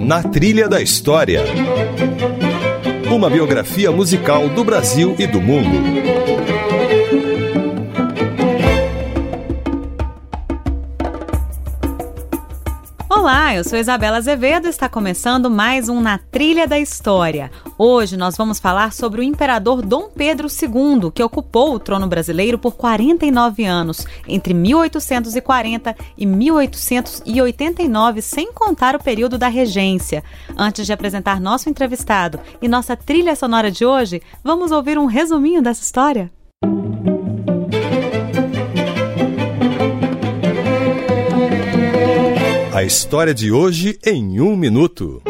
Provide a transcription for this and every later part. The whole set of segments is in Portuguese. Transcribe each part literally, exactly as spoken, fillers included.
Na Trilha da História. Uma biografia musical do Brasil e do mundo. Olá, eu sou Isabela Azevedo e está começando mais um Na Trilha da História. Hoje nós vamos falar sobre o imperador Dom Pedro segundo, que ocupou o trono brasileiro por quarenta e nove anos, entre mil oitocentos e quarenta e mil oitocentos e oitenta e nove, sem contar o período da regência. Antes de apresentar nosso entrevistado e nossa trilha sonora de hoje, vamos ouvir um resuminho dessa história? A história de hoje em um minuto.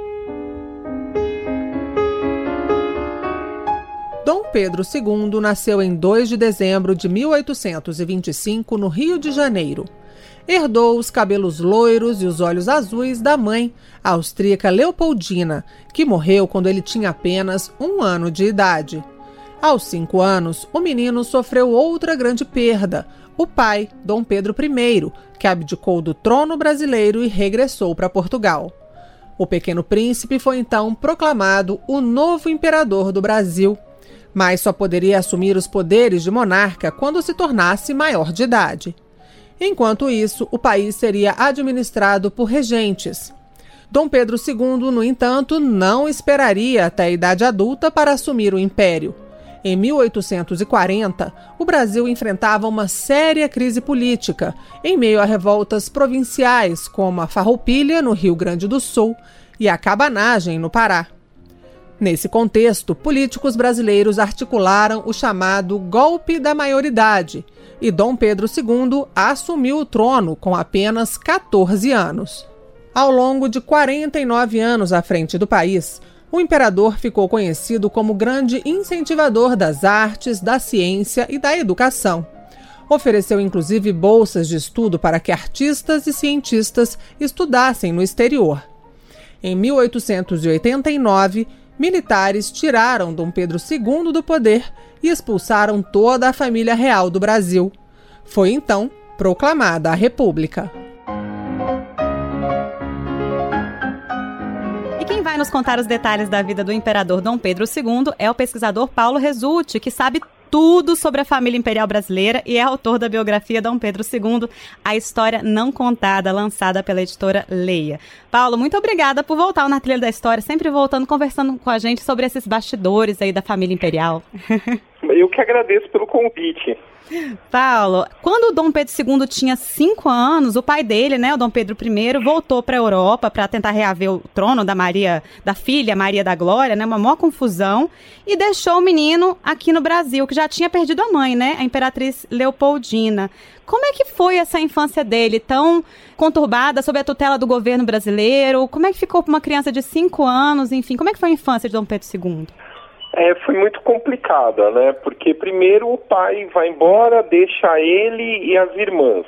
Dom Pedro segundo nasceu em dois de dezembro de mil oitocentos e vinte e cinco, no Rio de Janeiro. Herdou os cabelos loiros e os olhos azuis da mãe, a austríaca Leopoldina, que morreu quando ele tinha apenas um ano de idade. Aos cinco anos, o menino sofreu outra grande perda, o pai, Dom Pedro primeiro, que abdicou do trono brasileiro e regressou para Portugal. O pequeno príncipe foi então proclamado o novo imperador do Brasil, mas só poderia assumir os poderes de monarca quando se tornasse maior de idade. Enquanto isso, o país seria administrado por regentes. Dom Pedro segundo, no entanto, não esperaria até a idade adulta para assumir o império. Em mil oitocentos e quarenta, o Brasil enfrentava uma séria crise política, em meio a revoltas provinciais como a Farroupilha, no Rio Grande do Sul, e a Cabanagem, no Pará. Nesse contexto, políticos brasileiros articularam o chamado Golpe da Maioridade, e Dom Pedro segundo assumiu o trono com apenas quatorze anos. Ao longo de quarenta e nove anos à frente do país, o imperador ficou conhecido como grande incentivador das artes, da ciência e da educação. Ofereceu inclusive bolsas de estudo para que artistas e cientistas estudassem no exterior. Em mil oitocentos e oitenta e nove, militares tiraram Dom Pedro segundo do poder e expulsaram toda a família real do Brasil. Foi então proclamada a República. Quem vai nos contar os detalhes da vida do imperador Dom Pedro segundo é o pesquisador Paulo Resulti, que sabe tudo sobre a família imperial brasileira e é autor da biografia Dom Pedro segundo, A História Não Contada, lançada pela editora Leia. Paulo, muito obrigada por voltar na Trilha da História, sempre voltando, conversando com a gente sobre esses bastidores aí da família imperial. Eu que agradeço pelo convite. Paulo, quando o Dom Pedro segundo tinha cinco anos, o pai dele, né, o Dom Pedro primeiro, voltou para a Europa para tentar reaver o trono da Maria, da filha Maria da Glória, né, uma maior confusão, e deixou o menino aqui no Brasil, que já tinha perdido a mãe, né, a imperatriz Leopoldina. Como é que foi essa infância dele, tão conturbada, sob a tutela do governo brasileiro? Como é que ficou para uma criança de cinco anos, enfim, como é que foi a infância de Dom Pedro segundo? É, foi muito complicada, né? Porque primeiro o pai vai embora, deixa ele e as irmãs.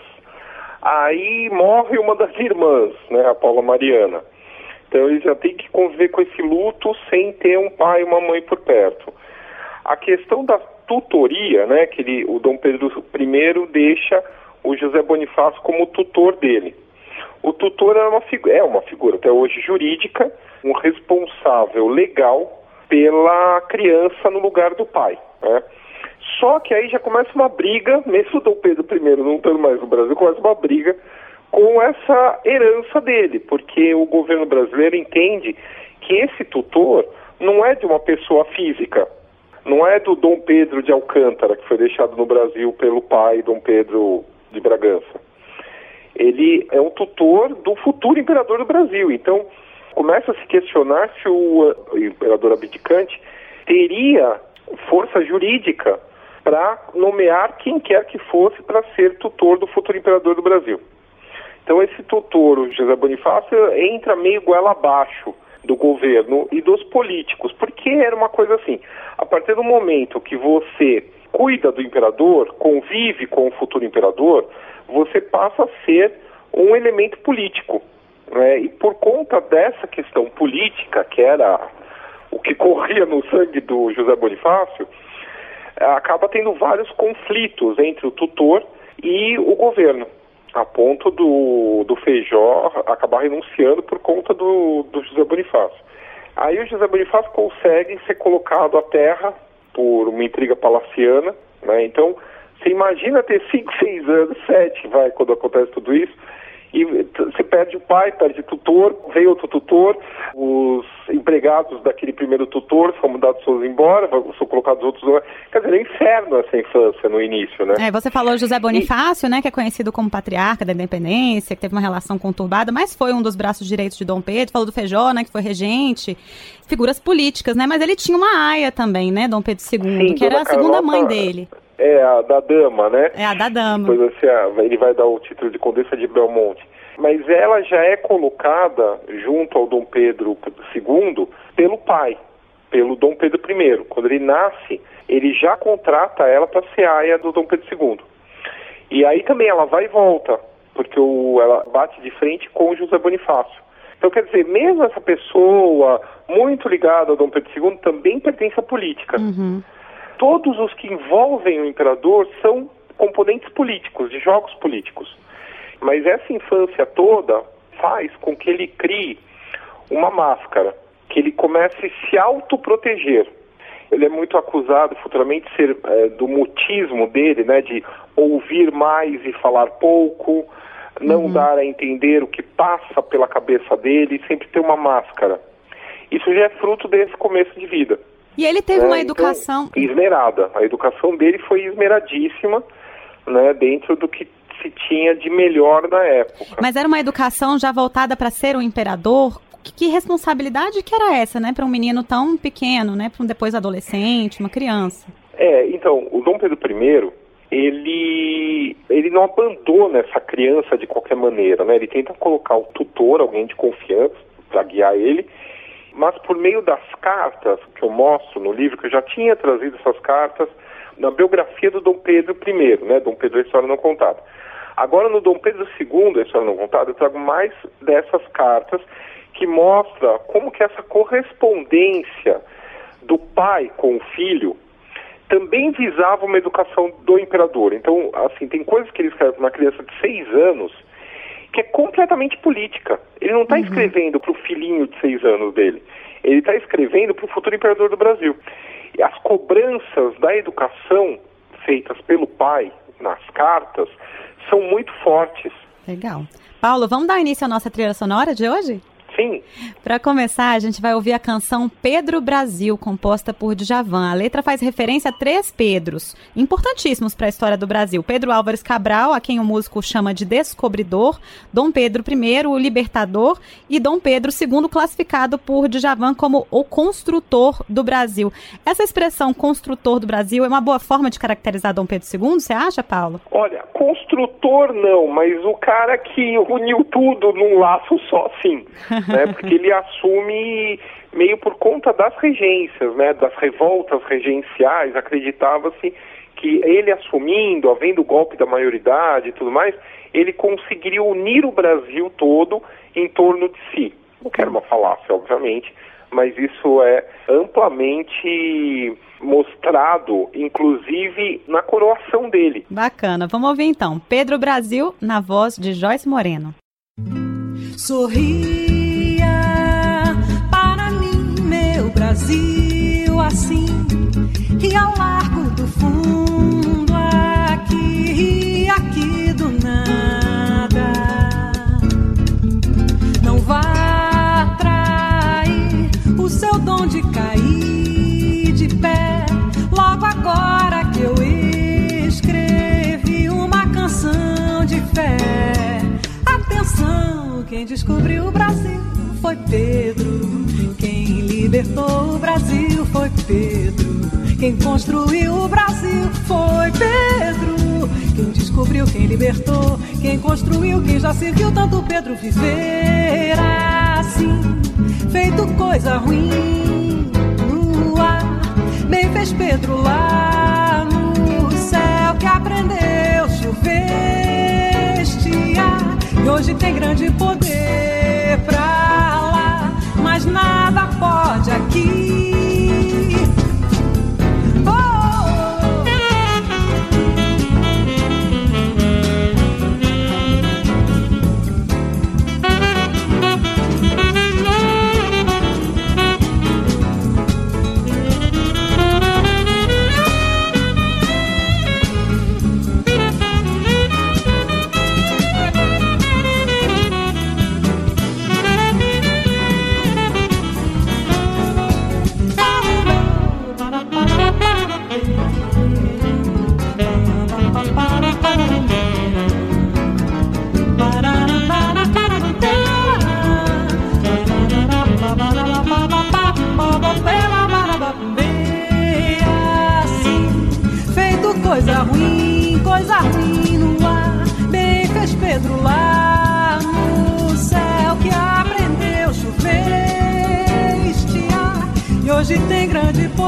Aí morre uma das irmãs, né? A Paula Mariana. Então ele já tem que conviver com esse luto sem ter um pai e uma mãe por perto. A questão da tutoria, né? Que ele, o Dom Pedro primeiro deixa o José Bonifácio como tutor dele. O tutor é uma, figu- é uma figura até hoje jurídica, um responsável legal pela criança no lugar do pai, né? Só que aí já começa uma briga, mesmo o Dom Pedro primeiro não estando mais no Brasil, começa uma briga com essa herança dele, porque o governo brasileiro entende que esse tutor não é de uma pessoa física, não é do Dom Pedro de Alcântara, que foi deixado no Brasil pelo pai, Dom Pedro de Bragança. Ele é um tutor do futuro imperador do Brasil, então começa a se questionar se o, o imperador abdicante teria força jurídica para nomear quem quer que fosse para ser tutor do futuro imperador do Brasil. Então esse tutor, o José Bonifácio, entra meio goela abaixo do governo e dos políticos, porque era uma coisa assim, a partir do momento que você cuida do imperador, convive com o futuro imperador, você passa a ser um elemento político. Né? E por conta dessa questão política, que era o que corria no sangue do José Bonifácio, acaba tendo vários conflitos entre o tutor e o governo. a ponto do, do Feijó acabar renunciando por conta do, do José Bonifácio. Aí o José Bonifácio consegue ser colocado à terra por uma intriga palaciana, né? Então, você imagina ter cinco, seis anos, sete, vai, quando acontece tudo isso, e você perde o pai, perde o tutor, vem outro tutor, os empregados daquele primeiro tutor são mudados todos embora, são colocados outros... Quer dizer, é inferno essa infância no início, né? É, você falou José Bonifácio, e... né, que é conhecido como patriarca da independência, que teve uma relação conturbada, mas foi um dos braços direitos de Dom Pedro, falou do Feijó, né, que foi regente, figuras políticas, né, mas ele tinha uma aia também, né, Dom Pedro segundo, Sim, que era a segunda Carlota... mãe dele. É, a da dama, né? É, a da dama. Depois assim, ele vai dar o título de Condessa de Belmonte. Mas ela já é colocada junto ao Dom Pedro segundo pelo pai, pelo Dom Pedro primeiro. Quando ele nasce, ele já contrata ela para ser aia do Dom Pedro segundo. E aí também ela vai e volta, porque o, ela bate de frente com o José Bonifácio. Então, quer dizer, mesmo essa pessoa muito ligada ao Dom Pedro segundo também pertence à política. Uhum. Todos os que envolvem o imperador são componentes políticos, de jogos políticos. Mas essa infância toda faz com que ele crie uma máscara, que ele comece a se autoproteger. Ele é muito acusado futuramente de ser é, do mutismo dele, né, de ouvir mais e falar pouco, não uhum. dar a entender o que passa pela cabeça dele, sempre ter uma máscara. Isso já é fruto desse começo de vida. E ele teve né? uma educação... Então, esmerada. A educação dele foi esmeradíssima, né, dentro do que se tinha de melhor na época. Mas era uma educação já voltada para ser um imperador? Que, que responsabilidade que era essa, né, para um menino tão pequeno, né, para um depois adolescente, uma criança? É, então, o Dom Pedro primeiro, ele, ele não abandona essa criança de qualquer maneira, né? Ele tenta colocar o tutor, alguém de confiança, para guiar ele, mas por meio das cartas que eu mostro no livro, que eu já tinha trazido essas cartas na biografia do Dom Pedro primeiro, né? Dom Pedro, a História Não Contada. Agora, no Dom Pedro segundo, a História Não Contada, eu trago mais dessas cartas que mostra como que essa correspondência do pai com o filho também visava uma educação do imperador. Então, assim, tem coisas que ele escreve para uma criança de seis anos que é completamente política. Ele não está uhum. escrevendo para o filhinho de seis anos dele. Ele está escrevendo para o futuro imperador do Brasil. E as cobranças da educação feitas pelo pai nas cartas são muito fortes. Legal. Paulo, vamos dar início à nossa trilha sonora de hoje? Sim. Para começar, a gente vai ouvir a canção Pedro Brasil, composta por Djavan. A letra faz referência a três Pedros, importantíssimos para a história do Brasil. Pedro Álvares Cabral, a quem o músico chama de descobridor, Dom Pedro primeiro, o libertador, e Dom Pedro segundo, classificado por Djavan como o construtor do Brasil. Essa expressão construtor do Brasil é uma boa forma de caracterizar Dom Pedro segundo, você acha, Paulo? Olha, construtor não, mas o cara que uniu tudo num laço só, sim. Né, porque ele assume meio por conta das regências, né, das revoltas regenciais, acreditava-se que ele assumindo, havendo o golpe da maioridade e tudo mais, ele conseguiria unir o Brasil todo em torno de si. Não quero uma falácia, obviamente, mas isso é amplamente mostrado, inclusive na coroação dele. Bacana, vamos ouvir então. Pedro Brasil, na voz de Joyce Moreno. Sorria para mim, meu Brasil, assim, e ao largo do fundo, aqui, aqui do nada. Não vá trair o seu dom de cair de pé, logo agora que eu escrevi uma canção de fé. Atenção, quem descobriu o Brasil foi Pedro. Quem libertou o Brasil foi Pedro. Quem construiu o Brasil foi Pedro. Quem descobriu, quem libertou, quem construiu, quem já se viu tanto Pedro viver assim, feito coisa ruim no ar. Bem fez Pedro lá no céu, que aprendeu a chover, estiar, e hoje tem grande poder pra lá, mas nada pode aqui. Oh!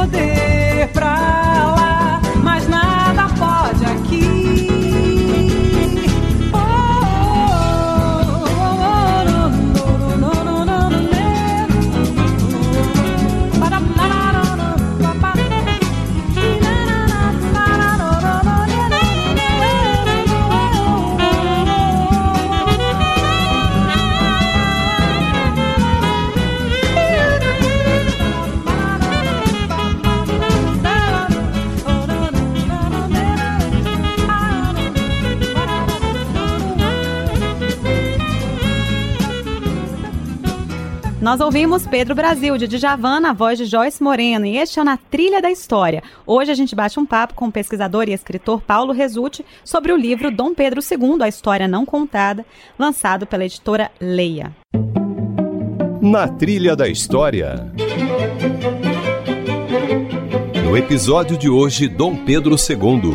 poder pra lá, mas nada pode aqui. Nós ouvimos Pedro Brasil, de Djavan, na voz de Joyce Moreno, e este é o Na Trilha da História. Hoje a gente bate um papo com o pesquisador e escritor Paulo Rezzutti sobre o livro Dom Pedro segundo, A História Não Contada, lançado pela editora Leia. Na Trilha da História. No episódio de hoje, Dom Pedro segundo.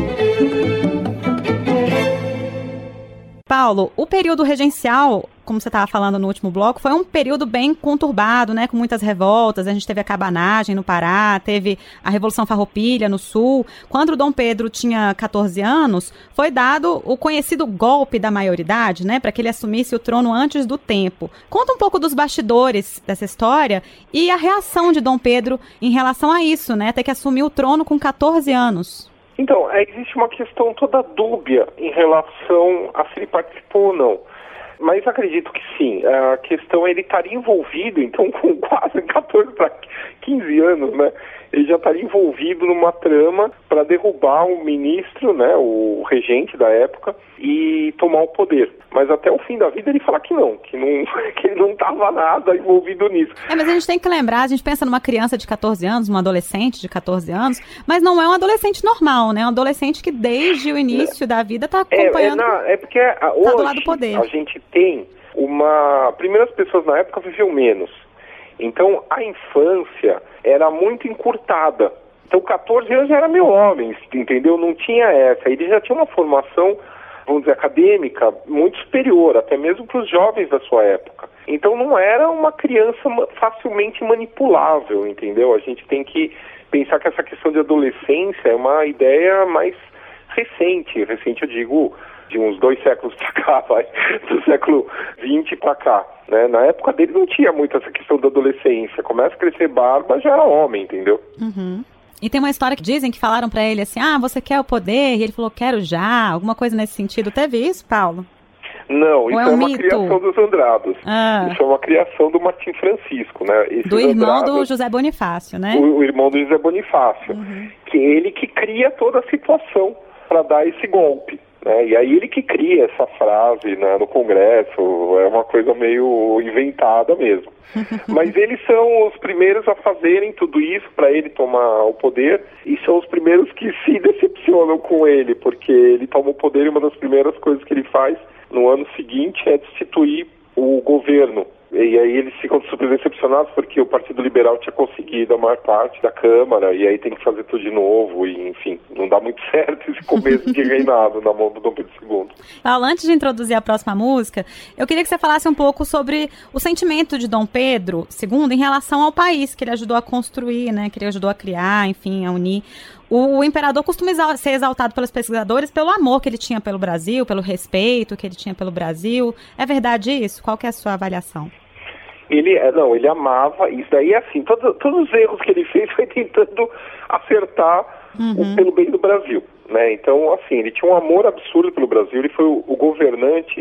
Paulo, o período regencial, como você estava falando no último bloco, foi um período bem conturbado, né, com muitas revoltas. A gente teve a cabanagem no Pará, teve a Revolução Farroupilha no Sul. Quando o Dom Pedro tinha catorze anos, foi dado o conhecido golpe da maioridade, né, para que ele assumisse o trono antes do tempo. Conta um pouco dos bastidores dessa história e a reação de Dom Pedro em relação a isso, né, ter que assumir o trono com catorze anos. Então, existe uma questão toda dúbia em relação a se ele participou ou não. Mas acredito que sim. A questão é ele estaria envolvido, então, com quase catorze para quinze anos, né? Ele já estaria envolvido numa trama para derrubar o ministro, né, o regente da época, e tomar o poder. Mas até o fim da vida ele fala que não, que, não, que ele não estava nada envolvido nisso. É, mas a gente tem que lembrar, a gente pensa numa criança de catorze anos, uma adolescente de catorze anos, mas não é um adolescente normal, né? É um adolescente que desde o início é, da vida está acompanhando... É, é, na, é porque a, tá hoje do lado do poder. A gente tem uma... Primeiro, as pessoas na época viviam menos. Então, a infância era muito encurtada. Então, catorze anos já era meu homem, entendeu? Não tinha essa. Ele já tinha uma formação, vamos dizer, acadêmica muito superior, até mesmo para os jovens da sua época. Então, não era uma criança facilmente manipulável, entendeu? A gente tem que pensar que essa questão de adolescência é uma ideia mais recente. Recente, eu digo, de uns dois séculos para cá, vai, do século vinte para cá. Né? Na época dele não tinha muito essa questão da adolescência. Começa a crescer barba, já era homem, entendeu? Uhum. E tem uma história que dizem que falaram pra ele assim, ah, você quer o poder? E ele falou, quero já. Alguma coisa nesse sentido. Teve isso, Paulo? Não, Ou isso é, é, um uma mito? criação dos Andrados. Ah. Isso é uma criação do Martim Francisco, né? Esses do irmão Andrados, do José Bonifácio, né? O, o irmão do José Bonifácio. Uhum. Que é ele que cria toda a situação para dar esse golpe. Né? E aí ele que cria essa frase, né, no Congresso, é uma coisa meio inventada mesmo. Mas eles são os primeiros a fazerem tudo isso para ele tomar o poder, e são os primeiros que se decepcionam com ele, porque ele toma o poder e uma das primeiras coisas que ele faz no ano seguinte é destituir o governo. E aí eles ficam super decepcionados porque o Partido Liberal tinha conseguido a maior parte da Câmara, e aí tem que fazer tudo de novo, e enfim, não dá muito certo esse começo de reinado na mão do Dom Pedro segundo. Paulo, antes de introduzir a próxima música, eu queria que você falasse um pouco sobre o sentimento de Dom Pedro segundo em relação ao país que ele ajudou a construir, né, que ele ajudou a criar, enfim, a unir. O, o imperador costuma exal- ser exaltado pelos pesquisadores pelo amor que ele tinha pelo Brasil, pelo respeito que ele tinha pelo Brasil. É verdade isso? Qual que é a sua avaliação? Ele, não, ele amava, isso daí é assim, todo, todos os erros que ele fez foi tentando acertar uhum. o, pelo bem do Brasil, né? Então, assim, ele tinha um amor absurdo pelo Brasil, ele foi o, o governante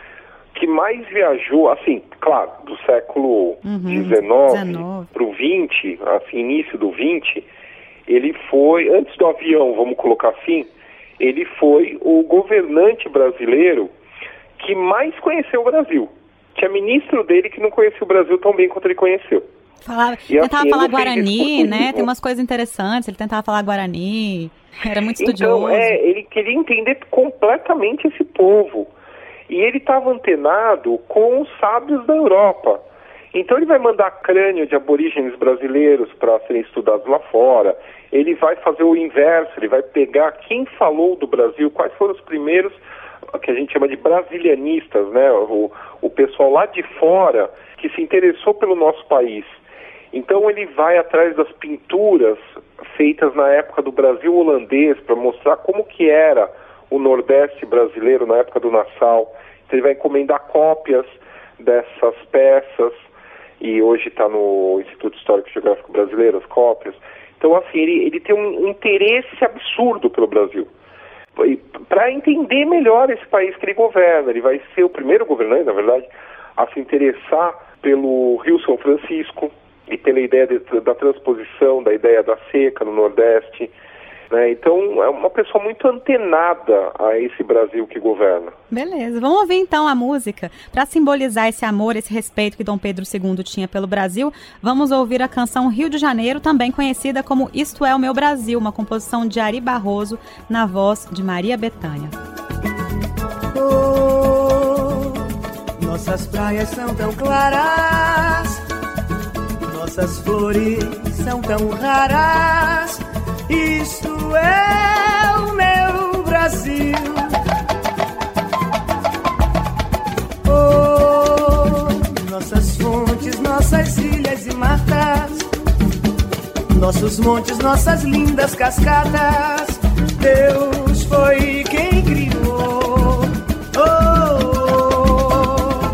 que mais viajou, assim, claro, do século dezenove para o vinte, assim, início do vinte, ele foi, antes do avião, vamos colocar assim, ele foi o governante brasileiro que mais conheceu o Brasil. Tinha ministro dele que não conhecia o Brasil tão bem quanto ele conheceu. Falava, e, tentava assim, falar Guarani, né? Tem umas coisas interessantes, ele tentava falar Guarani, era muito estudioso. Então, é, ele queria entender completamente esse povo. E ele estava antenado com os sábios da Europa. Então ele vai mandar crânio de aborígenes brasileiros para serem estudados lá fora. Ele vai fazer o inverso, ele vai pegar quem falou do Brasil, quais foram os primeiros, que a gente chama de brasilianistas, né? O, o pessoal lá de fora que se interessou pelo nosso país. Então ele vai atrás das pinturas feitas na época do Brasil holandês para mostrar como que era o Nordeste brasileiro na época do Nassau. Então ele vai encomendar cópias dessas peças, e hoje está no Instituto Histórico e Geográfico Brasileiro as cópias. Então, assim, ele, ele tem um interesse absurdo pelo Brasil. Para entender melhor esse país que ele governa, ele vai ser o primeiro governante, na verdade, a se interessar pelo Rio São Francisco e pela ideia de, da transposição da ideia da seca no Nordeste, né? Então, é uma pessoa muito antenada a esse Brasil que governa. Beleza, vamos ouvir então a música. Para simbolizar esse amor, esse respeito que Dom Pedro segundo tinha pelo Brasil, vamos ouvir a canção Rio de Janeiro, também conhecida como Isto é o Meu Brasil, uma composição de Ari Barroso, na voz de Maria Bethânia. Oh, nossas praias são tão claras, nossas flores são tão raras, isto é o meu Brasil. Oh, nossas fontes, nossas ilhas e matas, nossos montes, nossas lindas cascadas, Deus foi quem criou. Oh,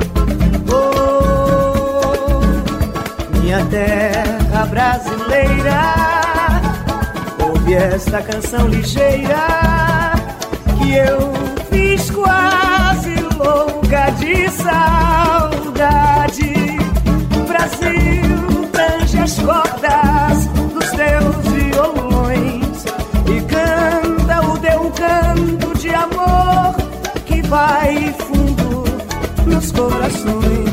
oh, oh, minha terra brasileira, ouve esta canção ligeira que eu fiz quase louca de saudade. Brasil, tange as cordas dos teus violões e canta o teu canto de amor que vai fundo nos corações.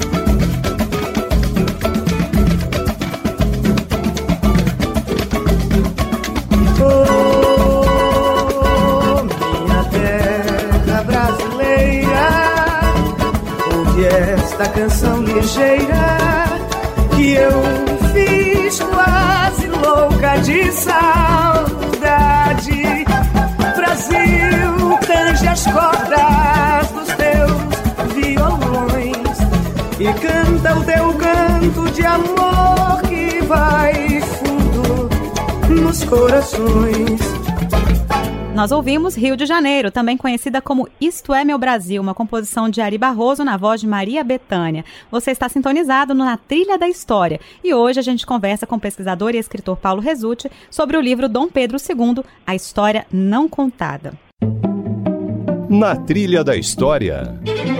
Esta canção ligeira que eu fiz quase louca de saudade. Brasil, tange as cordas dos teus violões e canta o teu canto de amor que vai fundo nos corações. Nós ouvimos Rio de Janeiro, também conhecida como Isto é Meu Brasil, uma composição de Ari Barroso na voz de Maria Bethânia. Você está sintonizado no Na Trilha da História e hoje a gente conversa com o pesquisador e escritor Paulo Rezzutti sobre o livro Dom Pedro segundo, A História Não Contada. Na Trilha da História.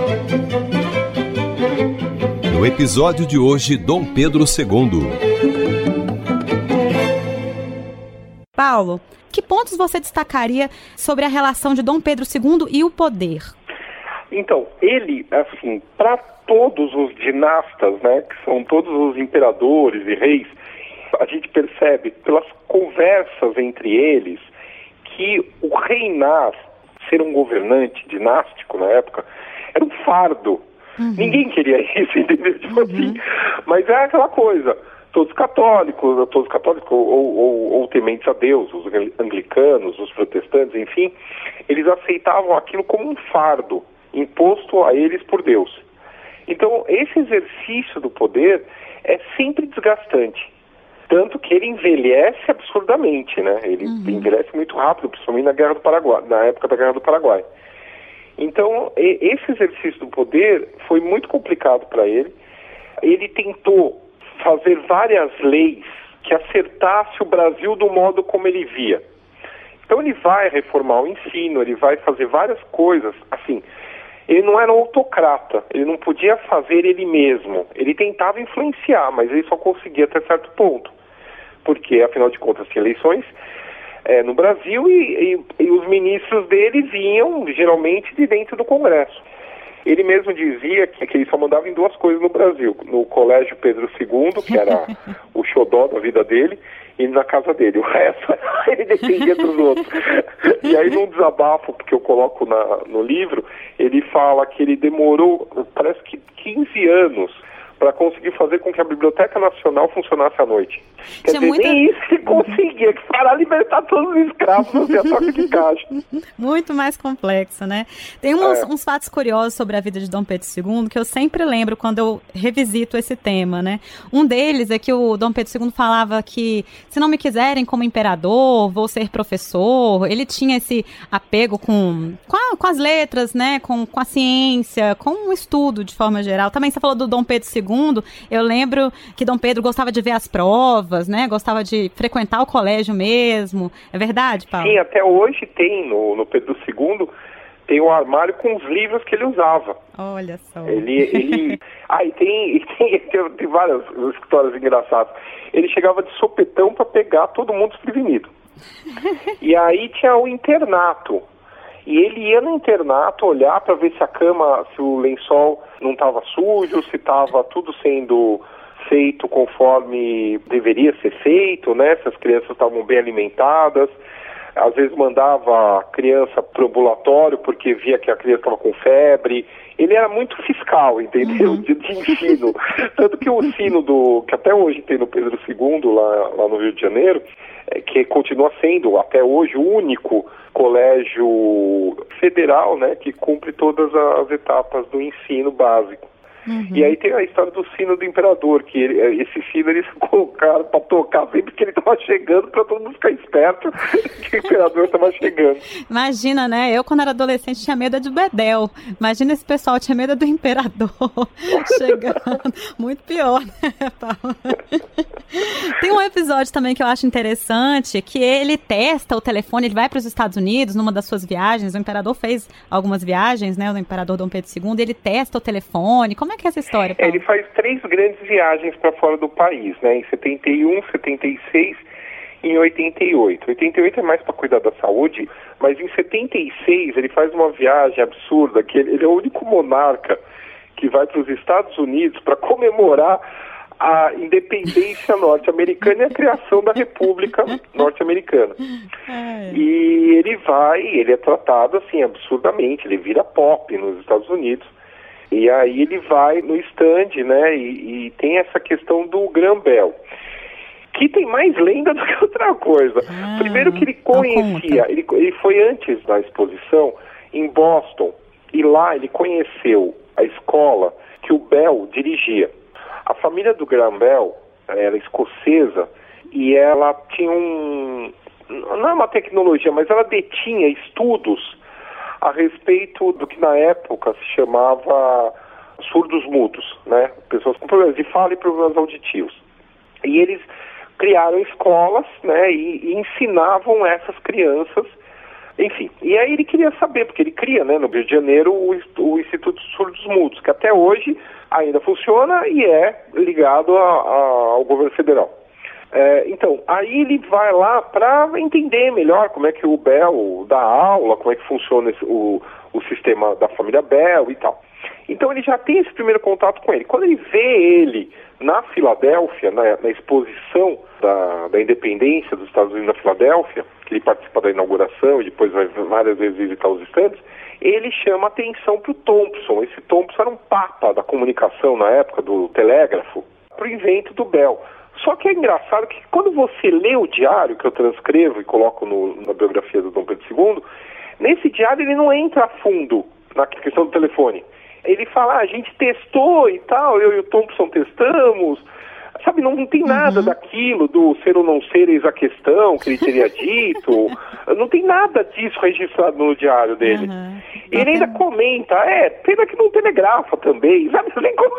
No episódio de hoje, Dom Pedro segundo. Paulo, que pontos você destacaria sobre a relação de Dom Pedro segundo e o poder? Então, ele, assim, para todos os dinastas, né, que são todos os imperadores e reis, a gente percebe pelas conversas entre eles que o reinar, ser um governante dinástico na época, era um fardo. Uhum. Ninguém queria isso, entendeu? Tipo uhum. assim. Mas é aquela coisa. Todos católicos, todos católicos ou, ou, ou tementes a Deus, os anglicanos, os protestantes, enfim, eles aceitavam aquilo como um fardo imposto a eles por Deus. Então, esse exercício do poder é sempre desgastante, tanto que ele envelhece absurdamente, né? Ele uhum. envelhece muito rápido, principalmente na Guerra do Paraguai, na época da Guerra do Paraguai. Então, e, esse exercício do poder foi muito complicado para ele. Ele tentou fazer várias leis que acertasse o Brasil do modo como ele via. Então ele vai reformar o ensino, ele vai fazer várias coisas, assim, ele não era um autocrata, ele não podia fazer ele mesmo, ele tentava influenciar, mas ele só conseguia até certo ponto, porque afinal de contas tinha eleições é, no Brasil e, e, e os ministros dele vinham geralmente de dentro do Congresso. Ele mesmo dizia que, que ele só mandava em duas coisas no Brasil, no Colégio Pedro segundo, que era o xodó da vida dele, e na casa dele. O resto ele dependia dos outros. E aí num desabafo que eu coloco na, no livro, ele fala que ele demorou, parece que quinze anos, para conseguir fazer com que a Biblioteca Nacional funcionasse à noite. Quer Tinha dizer, muita... nem isso que conseguia, que para libertar todos os escravos, não tinha toque de caixa. Muito mais complexo, né? Tem uns, É. uns fatos curiosos sobre a vida de Dom Pedro segundo que eu sempre lembro quando eu revisito esse tema, né? Um deles é que o Dom Pedro segundo falava que se não me quiserem como imperador, vou ser professor. Ele tinha esse apego com, com, a, com as letras, né? Com, com a ciência, com o estudo de forma geral. Também você falou do Dom Pedro segundo, eu lembro que Dom Pedro gostava de ver as provas, né? Gostava de frequentar o colégio mesmo. É verdade, Paulo? Sim, até hoje tem no, no Pedro segundo, tem um armário com os livros que ele usava. Olha só. Ele, ele... ah, e tem, e tem, tem, tem várias histórias engraçadas. Ele chegava de sopetão para pegar todo mundo desprevenido. E aí tinha o internato. E ele ia no internato olhar para ver se a cama, se o lençol não estava sujo, se estava tudo sendo feito conforme deveria ser feito, né? Se as crianças estavam bem alimentadas. Às vezes mandava a criança para o ambulatório porque via que a criança estava com febre. Ele era muito fiscal, entendeu? Uhum. De, de ensino. Tanto que o sino do, que até hoje tem no Pedro segundo, lá, lá no Rio de Janeiro, é, que continua sendo até hoje o único colégio federal, né, que cumpre todas as etapas do ensino básico. Uhum. E aí tem a história do sino do imperador, que ele, esse sino eles colocaram para tocar sempre que ele estava chegando, para todo mundo ficar esperto que o imperador estava chegando. Imagina, né? Eu, quando era adolescente, tinha medo de Bedel. Imagina esse pessoal, tinha medo do imperador chegando. Muito pior, né, Paulo? Tem um episódio também que eu acho interessante, que ele testa o telefone, ele vai para os Estados Unidos numa das suas viagens, o imperador fez algumas viagens, né, o imperador Dom Pedro segundo, ele testa o telefone. Como é que é essa história, Paulo? É, ele faz três grandes viagens para fora do país, né, em setenta e um, setenta e seis e em oitenta e oito. oitenta e oito é mais para cuidar da saúde, mas em setenta e seis ele faz uma viagem absurda, que ele, ele é o único monarca que vai para os Estados Unidos para comemorar a independência norte-americana e a criação da República Norte-Americana. E ele vai, ele é tratado assim absurdamente, ele vira pop nos Estados Unidos. E aí ele vai no stand, né, e, e tem essa questão do Graham-Bell, que tem mais lenda do que outra coisa. Ah, Primeiro que ele conhecia, ele, ele foi antes da exposição em Boston, e lá ele conheceu a escola que o Bell dirigia. A família do Graham-Bell era escocesa e ela tinha um... não é uma tecnologia, mas ela detinha estudos a respeito do que na época se chamava surdos mudos, né? Pessoas com problemas de fala e problemas auditivos. E eles criaram escolas, né? E, e ensinavam essas crianças, enfim. E aí ele queria saber, porque ele cria, né, no Rio de Janeiro, o, o Instituto de Surdos Mudos, que até hoje ainda funciona e é ligado a, a, ao governo federal. É, então, aí ele vai lá para entender melhor como é que o Bell dá aula, como é que funciona esse, o, o sistema da família Bell e tal. Então ele já tem esse primeiro contato com ele. Quando ele vê ele na Filadélfia, na, na exposição da, da independência dos Estados Unidos na Filadélfia, que ele participa da inauguração e depois vai várias vezes visitar os estandes, ele chama atenção para o Thompson. Esse Thompson era um papa da comunicação na época do telégrafo, para o invento do Bell. Só que é engraçado que quando você lê o diário que eu transcrevo e coloco no, na biografia do Dom Pedro segundo, nesse diário ele não entra a fundo na questão do telefone. Ele fala, ah, a gente testou e tal, eu e o Thompson testamos, sabe, não, não tem nada uhum. daquilo do ser ou não ser eis a questão que ele teria dito, não tem nada disso registrado no diário dele. Uhum. Ele ainda comenta, é, pena que não telegrafa também, sabe, nem como...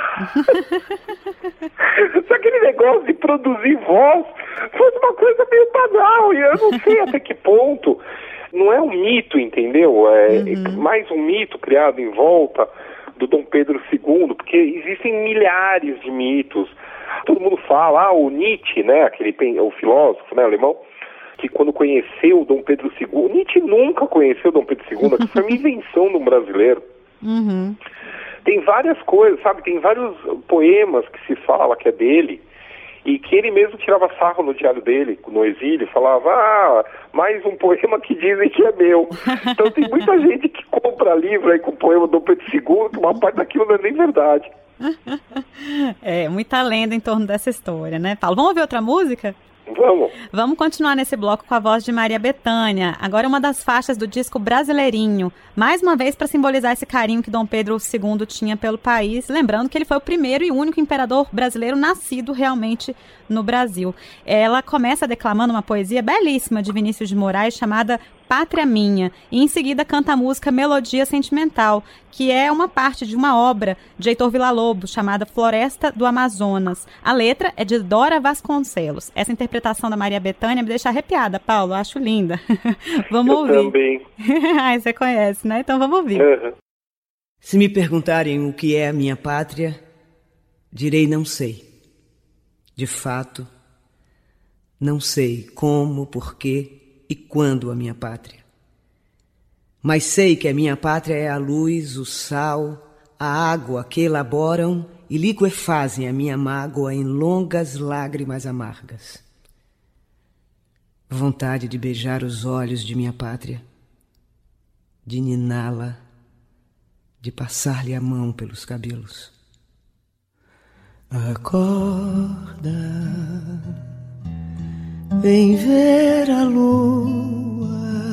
Só aquele negócio de produzir voz foi uma coisa meio banal, e eu não sei até que ponto. Não é um mito, entendeu? É uhum. mais um mito criado em volta do Dom Pedro segundo, porque existem milhares de mitos. Todo mundo fala, ah, o Nietzsche, né, aquele, o filósofo, né, alemão, que quando conheceu o Dom Pedro segundo, Nietzsche nunca conheceu o Dom Pedro segundo, que foi uma invenção de um brasileiro. Uhum. Tem várias coisas, sabe, tem vários poemas que se fala que é dele, e que ele mesmo tirava sarro no diário dele, no exílio, falava, ah, mais um poema que dizem que é meu. Então tem muita gente que compra livro aí com o poema do Dom Pedro segundo, que uma parte daquilo não é nem verdade. É, muita lenda em torno dessa história, né, Paulo? Vamos ouvir outra música? Vamos. Vamos continuar nesse bloco com a voz de Maria Bethânia. Agora uma das faixas do disco Brasileirinho. Mais uma vez para simbolizar esse carinho que Dom Pedro segundo tinha pelo país. Lembrando que ele foi o primeiro e único imperador brasileiro nascido realmente no Brasil. Ela começa declamando uma poesia belíssima de Vinícius de Moraes chamada Pátria Minha. E em seguida canta a música Melodia Sentimental, que é uma parte de uma obra de Heitor Villa-Lobos chamada Floresta do Amazonas. A letra é de Dora Vasconcelos. Essa interpretação da Maria Bethânia me deixa arrepiada, Paulo. Eu acho linda. Vamos Eu ouvir. Também. Ai, você conhece, né? Então vamos ouvir. Uhum. Se me perguntarem o que é a minha pátria, direi não sei. De fato, não sei como, porquê e quando a minha pátria. Mas sei que a minha pátria é a luz, o sal, a água que elaboram e liquefazem a minha mágoa em longas lágrimas amargas. Vontade de beijar os olhos de minha pátria, de niná-la, de passar-lhe a mão pelos cabelos. Acorda, vem ver a lua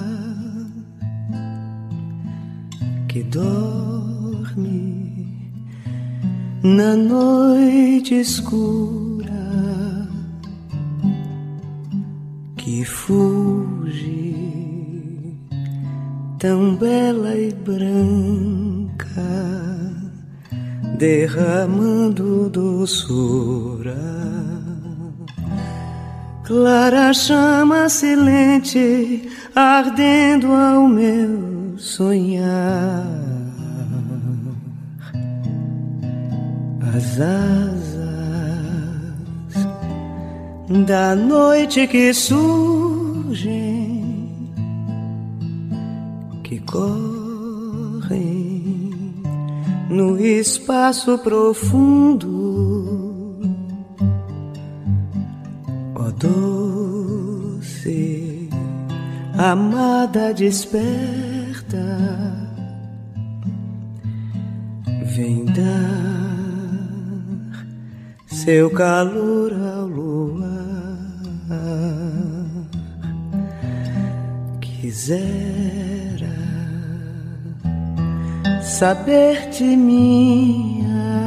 que dorme na noite escura, que fuge tão bela e branca, derramando doçura. Clara chama silente, ardendo ao meu sonhar. As asas da noite que surgem, que correm no espaço profundo, ó doce amada desperta, vem dar seu calor ao luar. Quisera saber de minha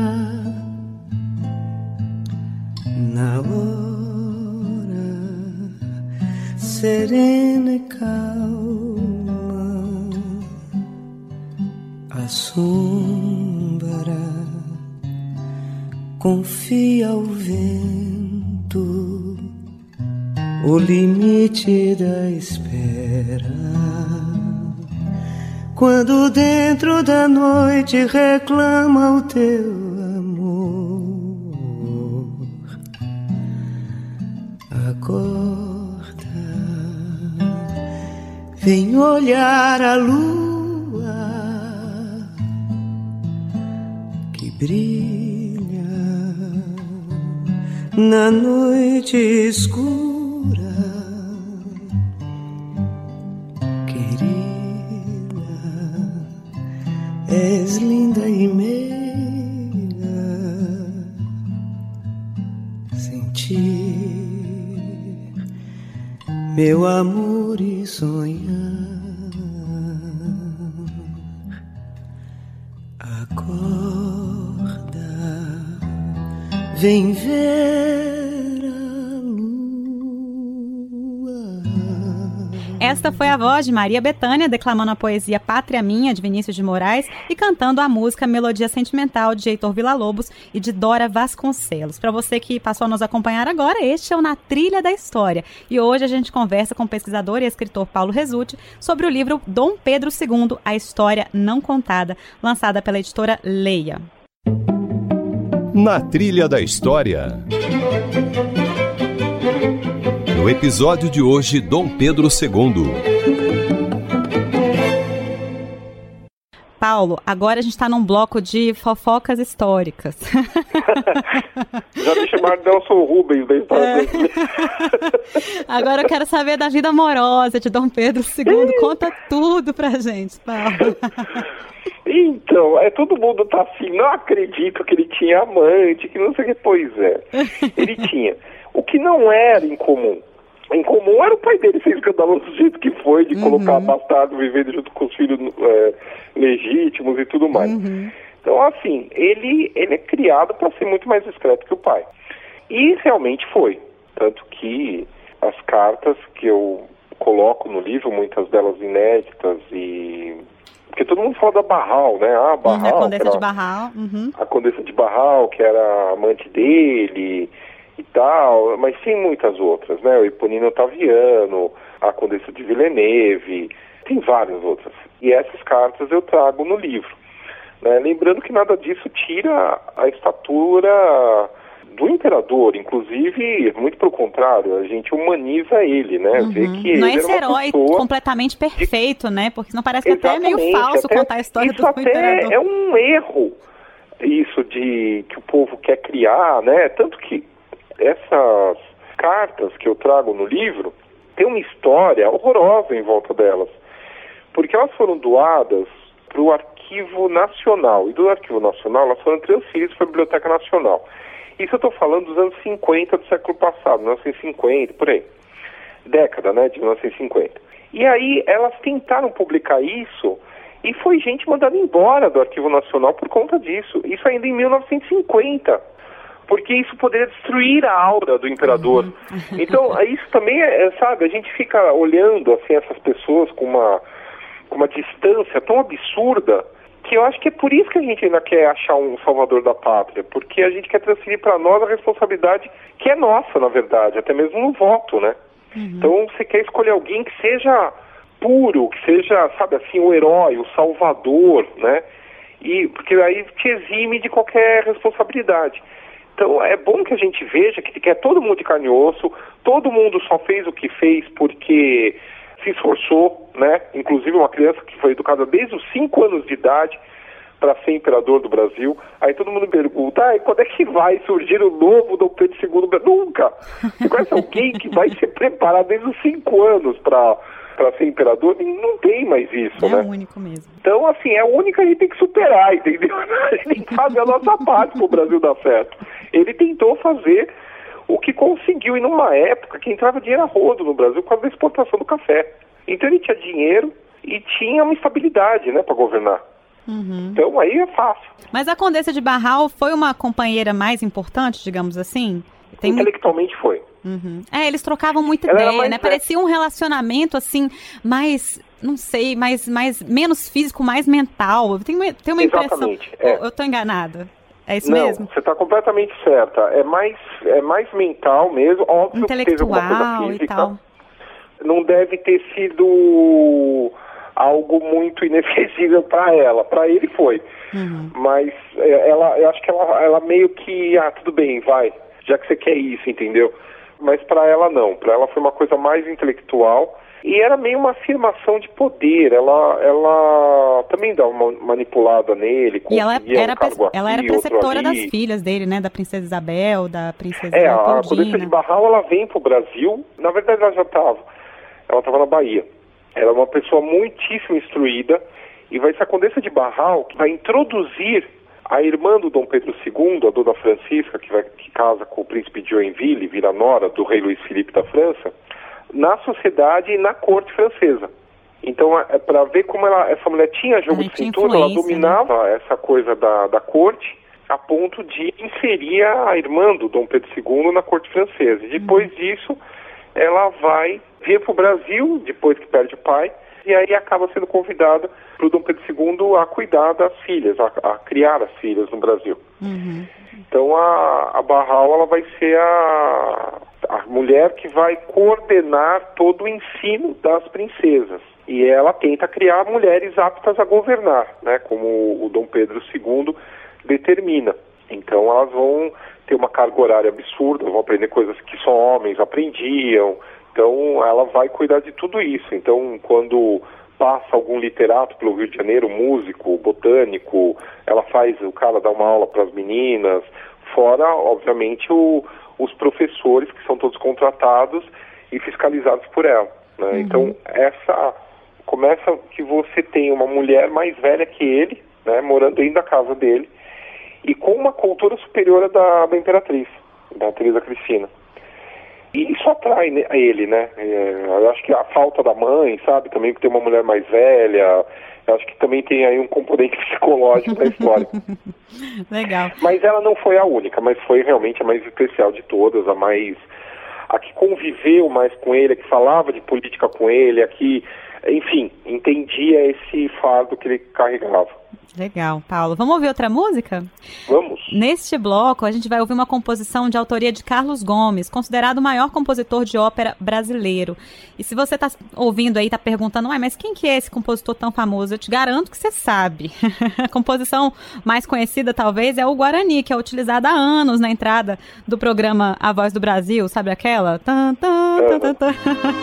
na hora serena e calma, a sombra confia ao vento o limite da espera. Quando dentro da noite reclama o teu amor, acorda, vem olhar a lua que brilha na noite escura. És linda e meiga, sentir meu amor e sonhar. Acorda, vem ver a lua. Esta foi a voz de Maria Bethânia declamando a poesia Pátria Minha, de Vinícius de Moraes, e cantando a música Melodia Sentimental, de Heitor Villa-Lobos e de Dora Vasconcelos. Para você que passou a nos acompanhar agora, este é o Na Trilha da História. E hoje a gente conversa com o pesquisador e escritor Paulo Rezzutti sobre o livro Dom Pedro segundo, A História Não Contada, lançada pela editora Leia. Na Trilha da História. No episódio de hoje, Dom Pedro segundo. Paulo, Paulo, agora a gente está num bloco de fofocas históricas. Já me chamaram de Nelson Rubens da história é. Agora eu quero saber da vida amorosa de Dom Pedro segundo. Conta tudo pra gente, Paulo. Então, é, todo mundo tá assim, não acredito que ele tinha amante, que não sei o que. Pois é, ele tinha. O que não era incomum. Em comum era o pai dele ser escandaloso do jeito que foi, de uhum. colocar bastardo vivendo junto com os filhos é, legítimos e tudo mais. Uhum. Então, assim, ele, ele é criado para ser muito mais discreto que o pai. E realmente foi. Tanto que as cartas que eu coloco no livro, muitas delas inéditas, e... porque todo mundo fala da Barral, né? Ah, Barral, uhum, a Condessa de Barral. Uhum. A Condessa de Barral, que era amante dele... e tal, mas tem muitas outras, né? O Eponino Ottaviano, a Condessa de Villeneuve, tem várias outras. E essas cartas eu trago no livro. Né? Lembrando que nada disso tira a estatura do imperador, inclusive, muito pelo contrário, a gente humaniza ele, né? Uhum. Vê que não ele é esse herói completamente perfeito, de... né? Porque senão parece que até é meio falso até, contar a história do imperador. Isso até é um erro, isso de que o povo quer criar, né? Tanto que essas cartas que eu trago no livro tem uma história horrorosa em volta delas, porque elas foram doadas para o Arquivo Nacional, e do Arquivo Nacional elas foram transferidas para a Biblioteca Nacional. Isso eu estou falando dos anos cinquenta do século passado, mil novecentos e cinquenta, por aí, década, né, de mil novecentos e cinquenta. E aí elas tentaram publicar isso e foi gente mandada embora do Arquivo Nacional por conta disso, isso ainda em mil novecentos e cinquenta. Porque isso poderia destruir a aura do imperador. Uhum. Então, isso também, é, sabe, a gente fica olhando assim, essas pessoas com uma, com uma distância tão absurda, que eu acho que é por isso que a gente ainda quer achar um salvador da pátria, porque a gente quer transferir para nós a responsabilidade que é nossa, na verdade, até mesmo no voto, né? Uhum. Então, você quer escolher alguém que seja puro, que seja, sabe assim, o herói, o salvador, né? E, porque aí te exime de qualquer responsabilidade. Então, é bom que a gente veja que, que é todo mundo de carne e osso, todo mundo só fez o que fez porque se esforçou, né? Inclusive uma criança que foi educada desde os cinco anos de idade para ser imperador do Brasil. Aí todo mundo pergunta, ah, quando é que vai surgir o novo Dom Pedro segundo? Nunca! Você conhece alguém que vai ser preparado desde os cinco anos para... para ser imperador? Não tem mais isso, é né? É o único mesmo. Então, assim, é o único que a gente tem que superar, entendeu? A gente tem que fazer a nossa parte para o Brasil dar certo. Ele tentou fazer o que conseguiu, e numa época que entrava dinheiro a rodo no Brasil por causa da exportação do café. Então ele tinha dinheiro e tinha uma estabilidade, né, para governar. Uhum. Então aí é fácil. Mas a Condessa de Barral foi uma companheira mais importante, digamos assim? Tem Intelectualmente foi. Uhum. É, eles trocavam muita Ela ideia, mais, né? Parecia um relacionamento, assim, mais, não sei, mais, mais, menos físico, mais mental. Tem, tem uma Exatamente, impressão... É. Eu, eu tô enganada. É isso não, mesmo? Você está completamente certa. É mais, é mais mental mesmo. Óbvio que teve alguma coisa física. E tal. Não deve ter sido algo muito inefetível para ela. Para ele foi. Uhum. Mas ela, eu acho que ela, ela meio que... Ah, tudo bem, vai. Já que você quer isso, entendeu? Mas para ela não. Para ela foi uma coisa mais intelectual. E era meio uma afirmação de poder. Ela, ela também dá uma manipulada nele. E ela era, um cargo aqui, ela era preceptora das filhas dele, né? Da princesa Isabel, da princesa É, Leopoldina. A Condessa de Barral, ela vem pro Brasil. Na verdade, ela já estava. Ela estava na Bahia. Ela é uma pessoa muitíssimo instruída. E vai ser a Condessa de Barral que vai introduzir a irmã do Dom Pedro segundo, a Dona Francisca, que, vai, que casa com o príncipe de Joinville, vira nora do rei Luís Filipe da França, na sociedade e na corte francesa. Então, é, para ver como ela, essa mulher tinha jogo ela de cintura, ela dominava, né, essa coisa da, da corte, a ponto de inserir a irmã do Dom Pedro segundo na corte francesa. E depois uhum. disso, ela vai vir para o Brasil, depois que perde o pai, e aí acaba sendo convidada para o Dom Pedro segundo a cuidar das filhas, a, a criar as filhas no Brasil. Uhum. Então a, a Barral, ela vai ser a, a mulher que vai coordenar todo o ensino das princesas. E ela tenta criar mulheres aptas a governar, né, como o, o Dom Pedro segundo determina. Então elas vão ter uma carga horária absurda, vão aprender coisas que só homens aprendiam. Então ela vai cuidar de tudo isso. Então quando passa algum literato pelo Rio de Janeiro, músico, botânico, ela faz, o cara dá uma aula para as meninas, fora, obviamente, o, os professores que são todos contratados e fiscalizados por ela, né? Uhum. Então, essa começa que você tem uma mulher mais velha que ele, né, morando dentro da casa dele, e com uma cultura superior à da, da imperatriz, da Teresa Cristina. E isso atrai a ele, né? É, eu acho que a falta da mãe, sabe? Também que tem uma mulher mais velha. Eu acho que também tem aí um componente psicológico da história. Legal. Mas ela não foi a única, mas foi realmente a mais especial de todas, a mais... a que conviveu mais com ele, a que falava de política com ele, a que, enfim, entendia esse fardo que ele carregava. Legal, Paulo. Vamos ouvir outra música? Vamos. Neste bloco, a gente vai ouvir uma composição de autoria de Carlos Gomes, considerado o maior compositor de ópera brasileiro. E se você está ouvindo aí, está perguntando, ué, mas quem que é esse compositor tão famoso? Eu te garanto que você sabe. A composição mais conhecida, talvez, é o Guarani, que é utilizada há anos na entrada do programa A Voz do Brasil. Sabe aquela? Tan, tan, tan, tan, tan.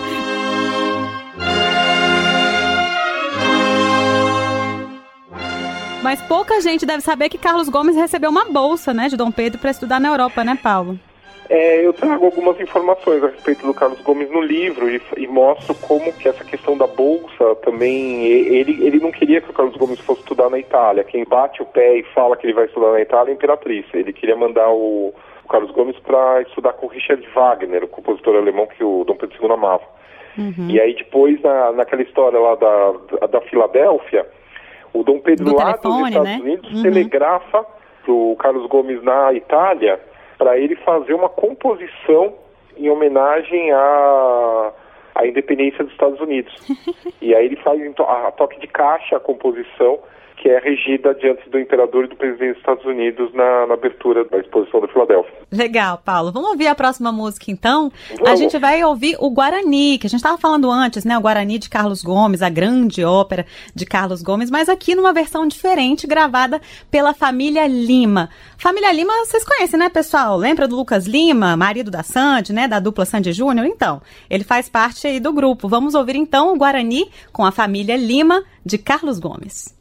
Mas pouca gente deve saber que Carlos Gomes recebeu uma bolsa, né, de Dom Pedro para estudar na Europa, né, Paulo? É, eu trago algumas informações a respeito do Carlos Gomes no livro e, e mostro como que essa questão da bolsa também, ele, ele não queria que o Carlos Gomes fosse estudar na Itália. Quem bate o pé e fala que ele vai estudar na Itália é a Imperatriz. Ele queria mandar o, o Carlos Gomes para estudar com o Richard Wagner, o compositor alemão que o Dom Pedro segundo amava. Uhum. E aí depois, na, naquela história lá da, da, da Filadélfia, o Dom Pedro do lá telefone, dos Estados né? Unidos uhum. telegrafa para o Carlos Gomes na Itália para ele fazer uma composição em homenagem à, à independência dos Estados Unidos. E aí ele faz a, a toque de caixa a composição, que é regida diante do imperador e do presidente dos Estados Unidos na, na abertura da exposição da Filadélfia. Legal, Paulo. Vamos ouvir a próxima música, então? Vamos. A gente vai ouvir o Guarani, que a gente estava falando antes, né? O Guarani de Carlos Gomes, a grande ópera de Carlos Gomes, mas aqui numa versão diferente, gravada pela família Lima. Família Lima, vocês conhecem, né, pessoal? Lembra do Lucas Lima, marido da Sandy, né? Da dupla Sandy Júnior? Então, ele faz parte aí do grupo. Vamos ouvir, então, o Guarani com a família Lima de Carlos Gomes.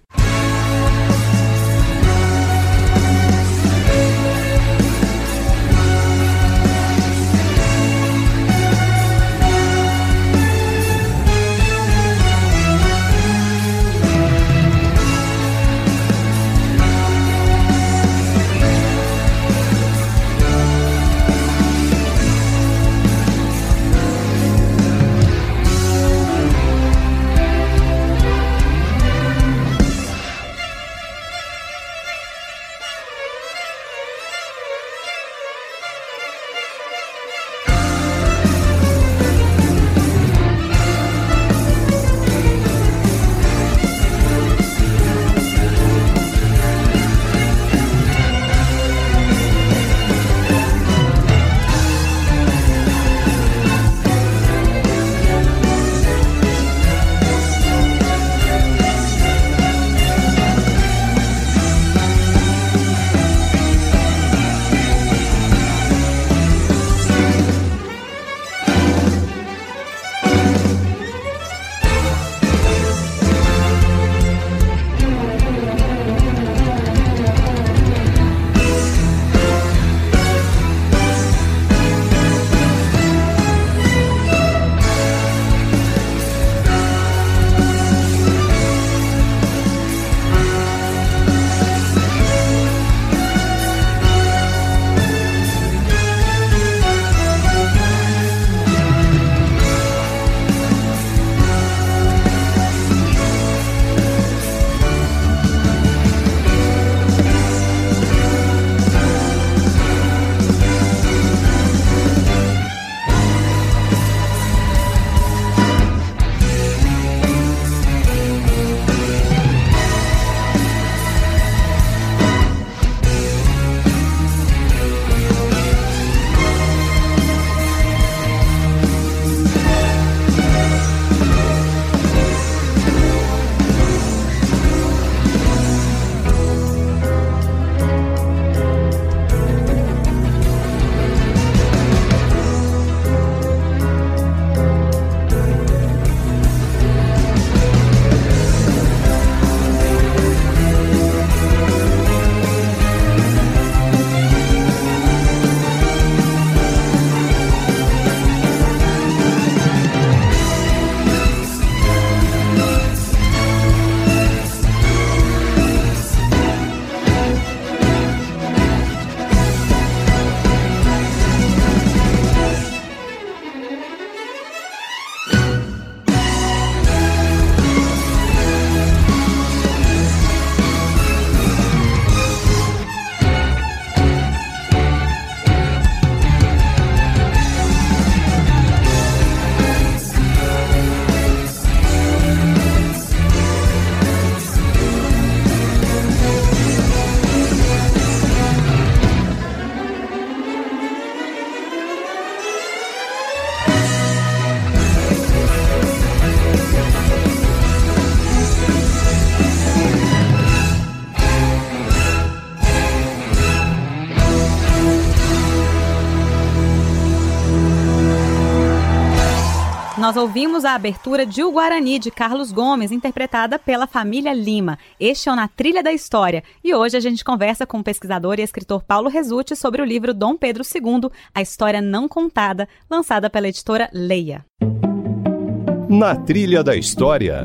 Nós ouvimos a abertura de O Guarani, de Carlos Gomes, interpretada pela família Lima. Este é o Na Trilha da História. E hoje a gente conversa com o pesquisador e escritor Paulo Rezzutti sobre o livro Dom Pedro segundo, A História Não Contada, lançada pela editora Leia. Na Trilha da História.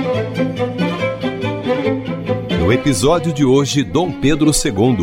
No episódio de hoje, Dom Pedro segundo.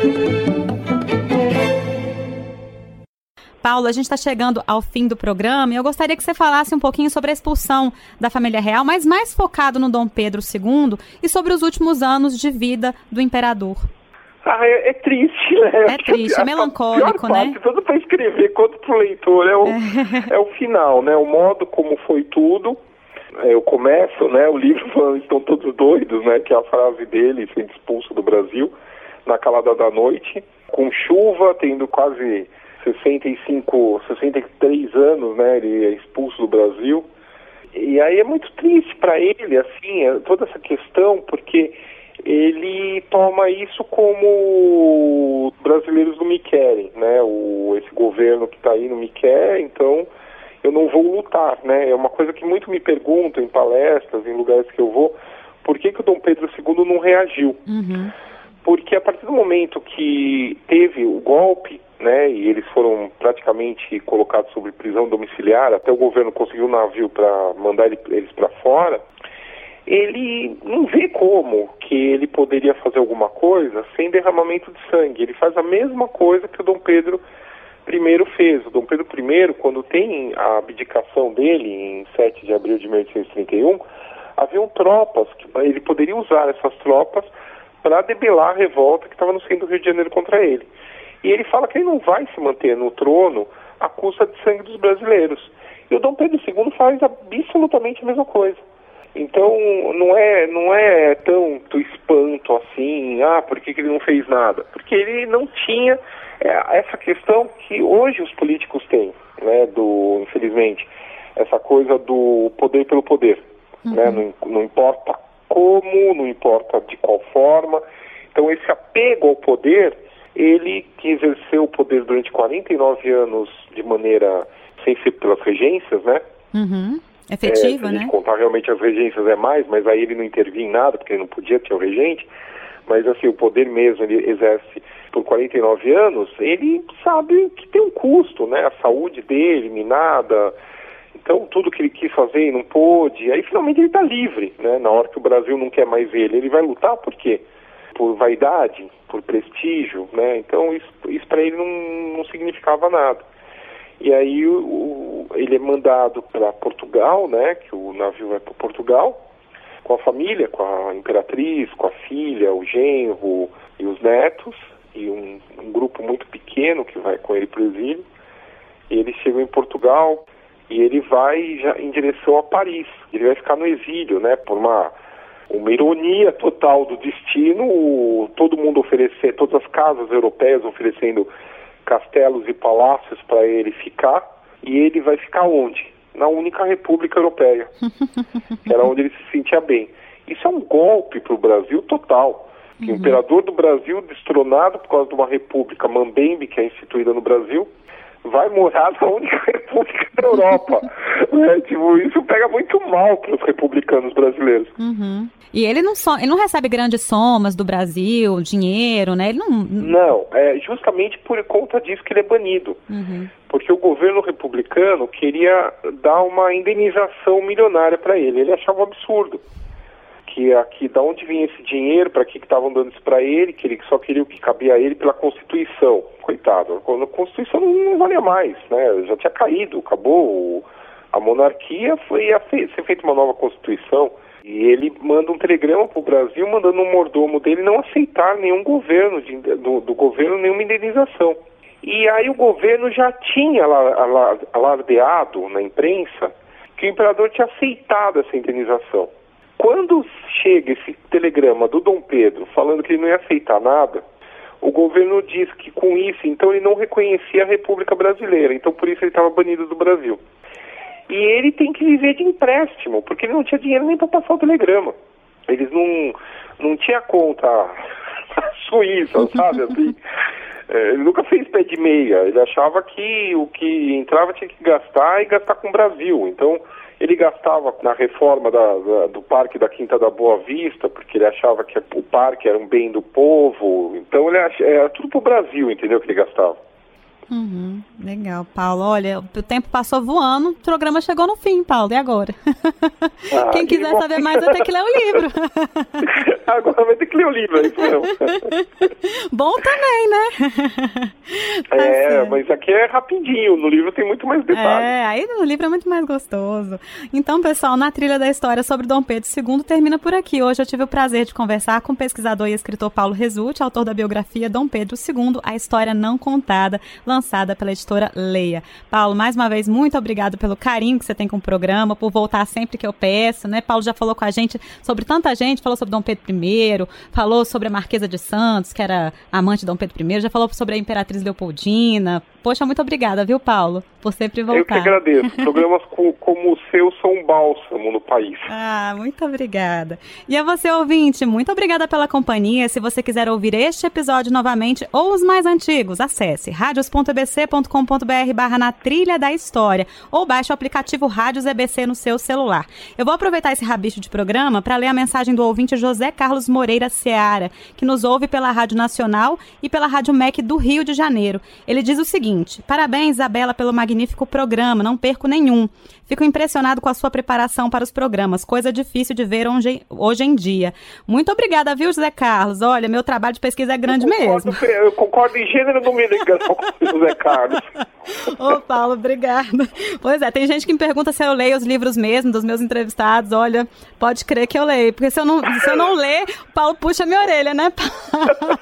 Paulo, a gente está chegando ao fim do programa e eu gostaria que você falasse um pouquinho sobre a expulsão da família real, mas mais focado no Dom Pedro segundo e sobre os últimos anos de vida do imperador. Ah, é, é triste, né? É triste, é melancólico, né? Parte, tanto para escrever quanto para o leitor, é o, é. é o final, né? O modo como foi tudo. Eu começo, né? O livro falando, estão todos doidos, né? Que é a frase dele, sendo expulso do Brasil, na calada da noite, com chuva, tendo quase sessenta e cinco, sessenta e três anos, né? Ele é expulso do Brasil. E aí é muito triste para ele, assim, toda essa questão, porque ele toma isso como os brasileiros não me querem, né? O, esse governo que está aí não me quer, então eu não vou lutar, né? É uma coisa que muito me perguntam em palestras, em lugares que eu vou, por que que o Dom Pedro segundo não reagiu? Uhum. Porque a partir do momento que teve o golpe, né, e eles foram praticamente colocados sob prisão domiciliar, até o governo conseguiu um navio para mandar ele, eles para fora, ele não vê como que ele poderia fazer alguma coisa sem derramamento de sangue. Ele faz a mesma coisa que o Dom Pedro primeiro fez. O Dom Pedro primeiro, quando tem a abdicação dele, em sete de abril de mil oitocentos e trinta e um, haviam tropas, que ele poderia usar essas tropas para debelar a revolta que estava no centro do Rio de Janeiro contra ele. E ele fala que ele não vai se manter no trono à custa de sangue dos brasileiros. E o Dom Pedro segundo faz absolutamente a mesma coisa. Então, não é, não é tanto espanto assim, ah, por que que ele não fez nada? Porque ele não tinha é, essa questão que hoje os políticos têm, né, do, infelizmente, essa coisa do poder pelo poder, uhum. né, não, não importa como, não importa de qual forma. Então, esse apego ao poder, ele que exerceu o poder durante quarenta e nove anos de maneira, sem ser pelas regências, né? Uhum. Efetiva, é, se a gente né? contar realmente as regências é mais, mas aí ele não intervinha em nada, porque ele não podia ter o regente, mas assim, o poder mesmo ele exerce por quarenta e nove anos, ele sabe que tem um custo, né? A saúde dele minada, então tudo que ele quis fazer e não pôde, aí finalmente ele está livre, né? Na hora que o Brasil não quer mais ele, ele vai lutar por quê? Por vaidade, por prestígio, né? Então isso, isso para ele não, não significava nada. E aí o, o, ele é mandado para Portugal, né, que o navio vai para Portugal, com a família, com a imperatriz, com a filha, o genro e os netos, e um, um grupo muito pequeno que vai com ele para o exílio. E eles chegam em Portugal e ele vai já em direção a Paris. Ele vai ficar no exílio, né, por uma, uma ironia total do destino, o, todo mundo oferecer, todas as casas europeias oferecendo castelos e palácios para ele ficar, e ele vai ficar onde? Na única república europeia, que era onde ele se sentia bem. Isso é um golpe para o Brasil total. Uhum. O imperador do Brasil, destronado por causa de uma república mambembe, que é instituída no Brasil, vai morar na única república da Europa. é, tipo, isso pega muito mal para os republicanos brasileiros. Uhum. E ele não, so, ele não recebe grandes somas do Brasil, dinheiro, né? Ele não... Não, é justamente por conta disso que ele é banido. Uhum. Porque o governo republicano queria dar uma indenização milionária para ele. Ele achava um absurdo. Que aqui, da onde vinha esse dinheiro, para que estavam dando isso para ele, que ele só queria o que cabia a ele pela Constituição. Coitado, a Constituição não, não valia mais, né? Já tinha caído, acabou. A monarquia foi a fe- ser feita uma nova Constituição. E ele manda um telegrama para o Brasil, mandando um mordomo dele não aceitar nenhum governo, de, do, do governo, nenhuma indenização. E aí o governo já tinha alardeado na imprensa que o imperador tinha aceitado essa indenização. Quando chega esse telegrama do Dom Pedro falando que ele não ia aceitar nada, o governo diz que com isso, então ele não reconhecia a República Brasileira, então por isso ele estava banido do Brasil. E ele tem que viver de empréstimo, porque ele não tinha dinheiro nem para passar o telegrama. Eles não, não tinham conta suíça, sabe, assim. Ele nunca fez pé de meia, ele achava que o que entrava tinha que gastar e gastar com o Brasil. Então, ele gastava na reforma da, da, do Parque da Quinta da Boa Vista, porque ele achava que o parque era um bem do povo. Então, ele ach... era tudo pro Brasil, entendeu, que ele gastava. Uhum, legal, Paulo. Olha, o tempo passou voando, o programa chegou no fim, Paulo, e agora? Ah, Quem quiser bom. saber mais vai ter que ler o livro. Agora vai ter que ler o livro, é isso mesmo. Bom também, né? Tá é, certo. Mas aqui é rapidinho, no livro tem muito mais detalhes. É, aí no livro é muito mais gostoso. Então, pessoal, Na Trilha da História sobre Dom Pedro segundo termina por aqui. Hoje eu tive o prazer de conversar com o pesquisador e escritor Paulo Resulti, autor da biografia Dom Pedro segundo, A História Não Contada, lançada pela editora Leia. Paulo, mais uma vez, muito obrigado pelo carinho que você tem com o programa, por voltar sempre que eu peço, né? Paulo já falou com a gente sobre tanta gente, falou sobre Dom Pedro primeiro, falou sobre a Marquesa de Santos, que era amante de Dom Pedro primeiro, já falou sobre a Imperatriz Leopoldina. Poxa, muito obrigada, viu, Paulo, por sempre voltar. Eu que agradeço. Programas como o seu são um bálsamo no país. Ah, muito obrigada. E a você, ouvinte, muito obrigada pela companhia. Se você quiser ouvir este episódio novamente ou os mais antigos, acesse radios ponto e b c ponto com ponto b r barra Na Trilha da História ou baixe o aplicativo Rádios E B C no seu celular. Eu vou aproveitar esse rabicho de programa para ler a mensagem do ouvinte José Carlos Moreira Seara, que nos ouve pela Rádio Nacional e pela Rádio M E C do Rio de Janeiro. Ele diz o seguinte: parabéns, Isabela, pelo magnífico programa, não perco nenhum. Fico impressionado com a sua preparação para os programas, coisa difícil de ver hoje, hoje em dia. Muito obrigada, viu, José Carlos? Olha, meu trabalho de pesquisa é grande eu concordo, mesmo. Eu concordo em gênero e número com o José Carlos. Ô, Paulo, obrigada. Pois é, tem gente que me pergunta se eu leio os livros mesmo dos meus entrevistados. Olha, pode crer que eu leio, porque se eu não, se eu não ler, o Paulo puxa a minha orelha, né, Paulo?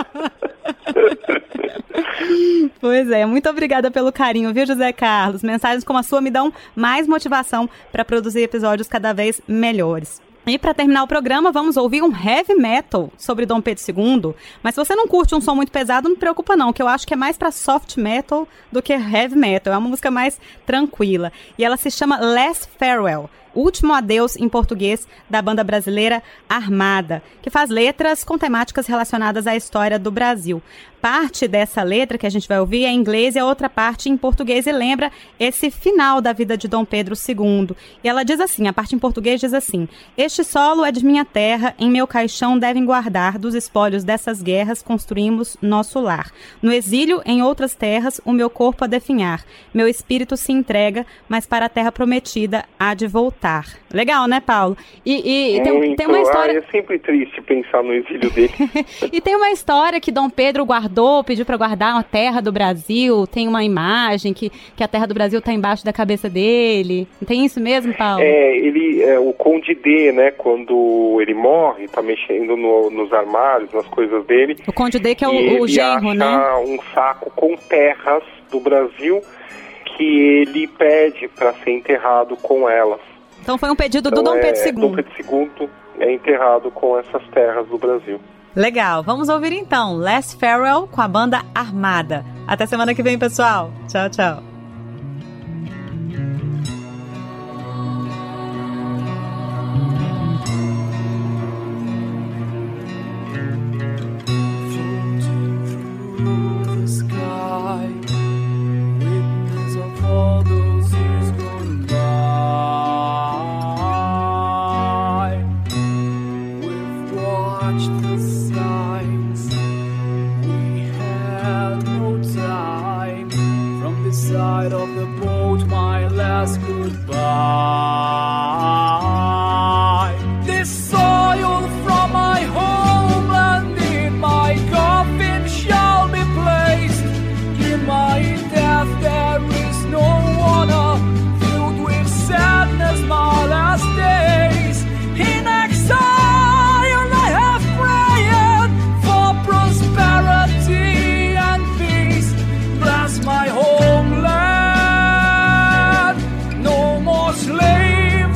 Pois é, muito obrigada pelo carinho, viu, José Carlos? Mensagens como a sua me dão mais motivação para produzir episódios cada vez melhores. E para terminar o programa, vamos ouvir um heavy metal sobre Dom Pedro segundo. Mas se você não curte um som muito pesado, não preocupa não, que eu acho que é mais para soft metal do que heavy metal. É uma música mais tranquila. E ela se chama Last Farewell, Último Adeus em português, da banda brasileira Armada, que faz letras com temáticas relacionadas à história do Brasil. Parte dessa letra que a gente vai ouvir é em inglês e a outra parte em português e lembra esse final da vida de Dom Pedro segundo. E ela diz assim, a parte em português diz assim: este solo é de minha terra, em meu caixão devem guardar, dos espólios dessas guerras construímos nosso lar. No exílio, em outras terras, o meu corpo a definhar. Meu espírito se entrega, mas para a terra prometida há de voltar. Legal, né, Paulo? E, e tem, tem uma história... Ah, é sempre triste pensar no exílio dele. E tem uma história que Dom Pedro guardou, pediu para guardar uma terra do Brasil, tem uma imagem que, que a terra do Brasil está embaixo da cabeça dele. Tem isso mesmo, Paulo? É, ele, é, o Conde D, né, quando ele morre, tá mexendo no, nos armários, nas coisas dele. O Conde D que é o, o genro, né? Um saco com terras do Brasil que ele pede para ser enterrado com elas. Então foi um pedido então, do Dom é, Pedro segundo. Dom Pedro segundo é enterrado com essas terras do Brasil. Legal, vamos ouvir então Last Farewell com a banda Armada. Até semana que vem, pessoal. Tchau, tchau. My homeland, no more slavery.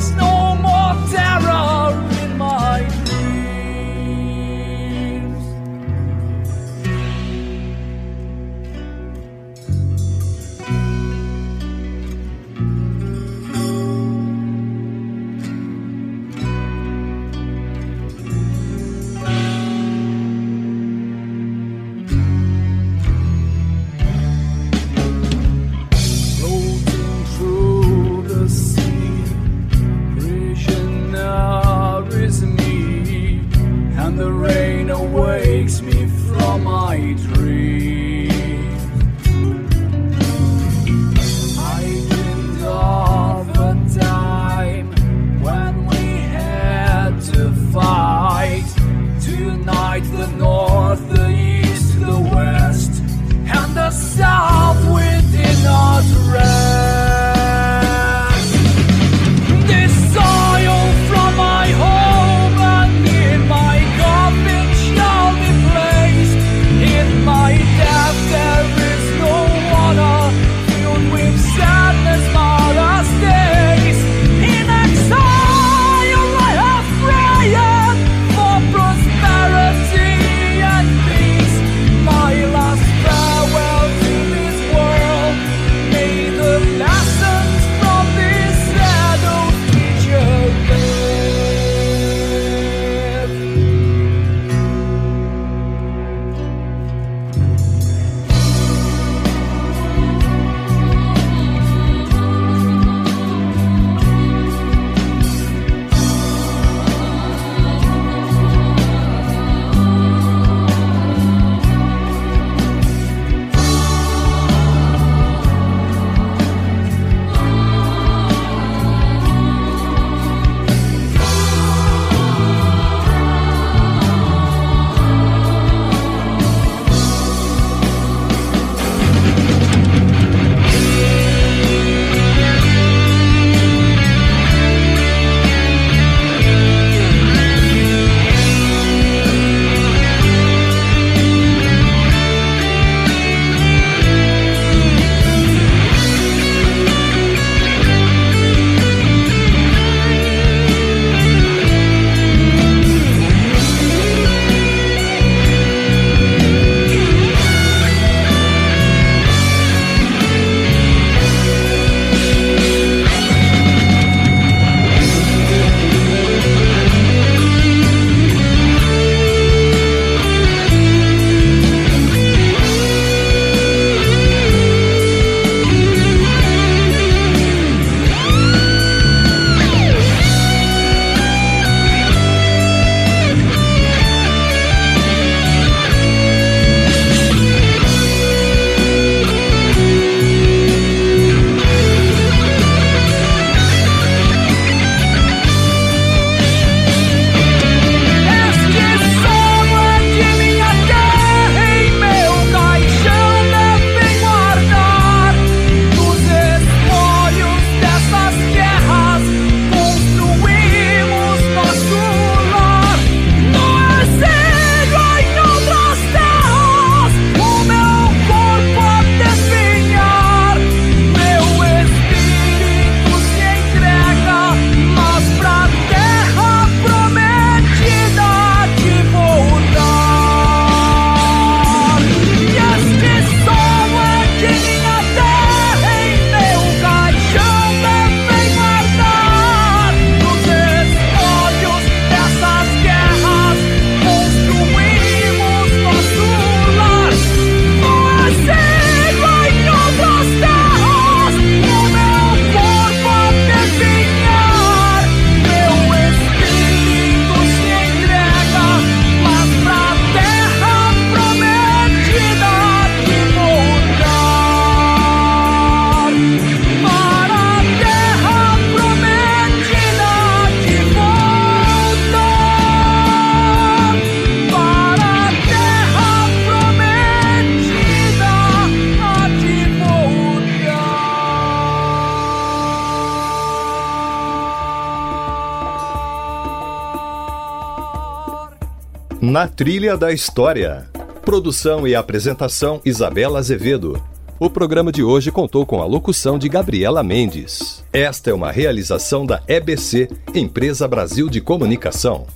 Na Trilha da História. Produção e apresentação Isabela Azevedo. O programa de hoje contou com a locução de Gabriela Mendes. Esta é uma realização da E B C, Empresa Brasil de Comunicação.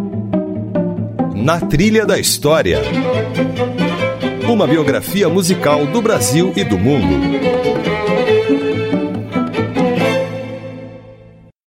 Na Trilha da História. Uma biografia musical do Brasil e do mundo.